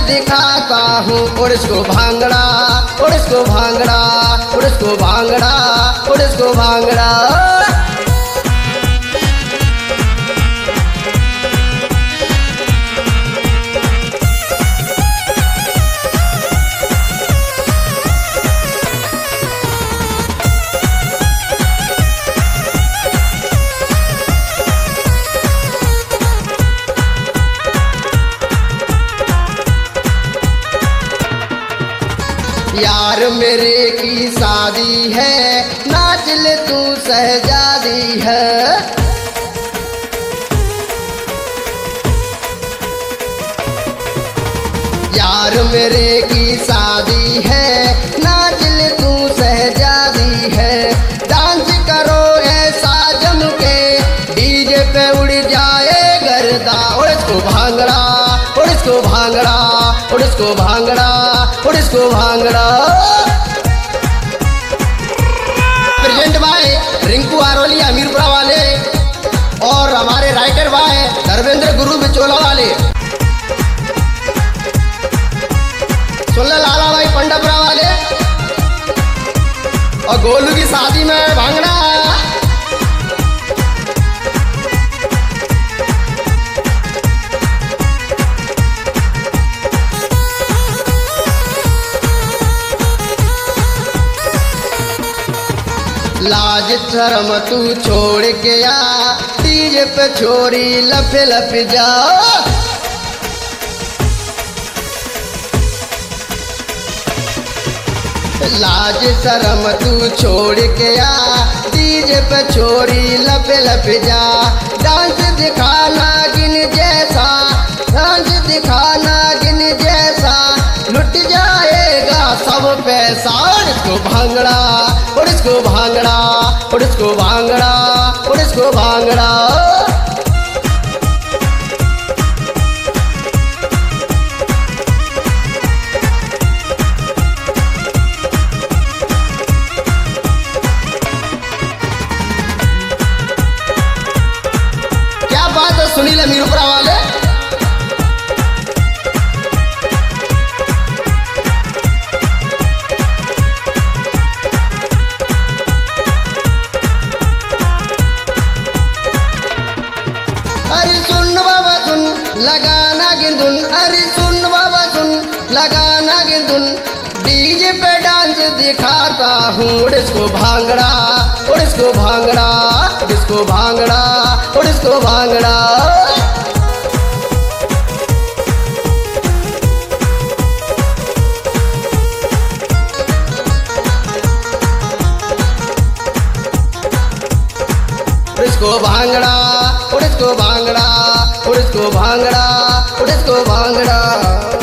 दिखाता हूँ। और इसको भांगड़ा, और इसको भांगड़ा, और इसको भांगड़ा, और इसको भांगड़ा। यार मेरे की शादी है, नाच ले तू शहजादी है। यार मेरे की शादी है, नाच ले तू शहजादी है। डांस करो ऐसा जम के, डीजे पे उड़ जाए गर्दा। और इसको भांगड़ा, और इसको भांगड़ा, और इसको भांगड़ा, और इसको भांगड़ा। प्रेजेंट भाई रिंकू आरोली अमीरपुरा वाले, और हमारे राइटर भाई धर्मेंद्र गुरु बिचोला वाले, सोल्ला लाला भाई पंडपरा वाले, और गोलू की शादी में भांगड़ा। लाज शर्म तू छोड़ के आ, डीजे पे छोरी लप लप जा। लाज शर्म तू छोड़ के आ, डीजे पे छोरी लप लप जा। डांस दिखाना गिन जैसा, डांस दिखाना गिन जैसा, लुट जाएगा सब पैसा। और इसको भांगड़ा, और इसको भांगड़ा, और इसको भांगड़ा, और इसको भांगड़ा। क्या बात है सुनील अमीरपुरा वाले। अरे सुन बाबा सुन लगाना गिंदुन, अरे सुन बाबा सुन लगाना गिंदुन। डीजे पे डांस दिखाता हूँ। और इसको भांगड़ा, और इसको भांगड़ा, और इसको भांगड़ा, और इसको भांगड़ा। और इसको भांगड़ा, और इसको भांगड़ा, और इसको भांगड़ा, और इसको भांगड़ा।